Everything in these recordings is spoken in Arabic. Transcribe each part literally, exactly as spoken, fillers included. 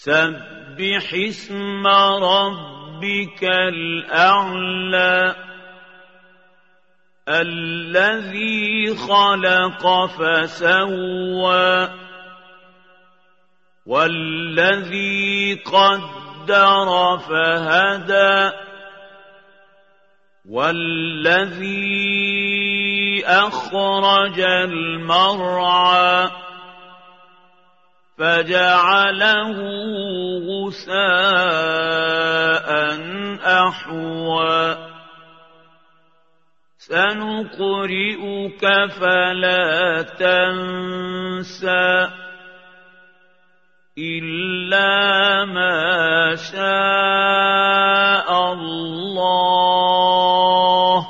سبح اسم ربك الأعلى الذي خلق فسوى والذي قدر فهدى والذي أخرج المرعى فجعله غثاء أحوى سنقرئك فلا تنسى إلا ما شاء الله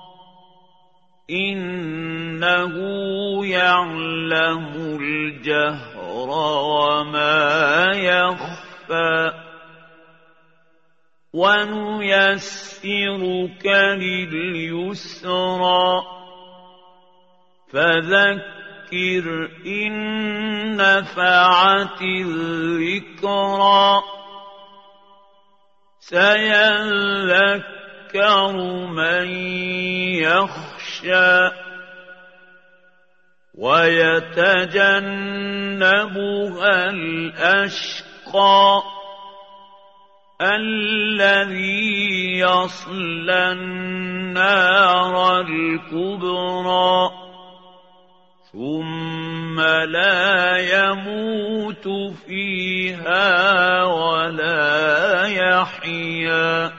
إنه يعلم الجهر وما يخفى ونيسرك لليسرى فذكر إن نفعت الذكرى سيذكر من يخشى ويتجنبها الأشقى الذي يصلى النار الكبرى ثم لا يموت فيها ولا يحيا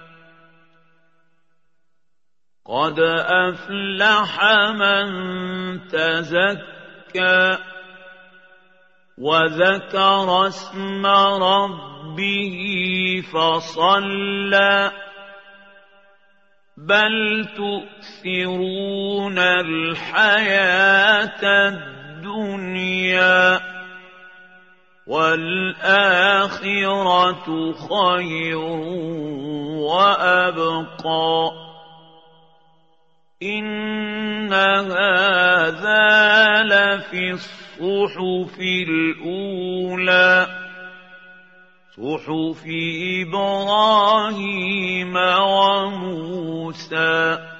قد أفلح من تزكى وذكر اسم ربه فصلى بل تؤثرون الحياة الدنيا والآخرة خير وأبقى إن هذا لفي الصحف الأولى صحف إبراهيم وموسى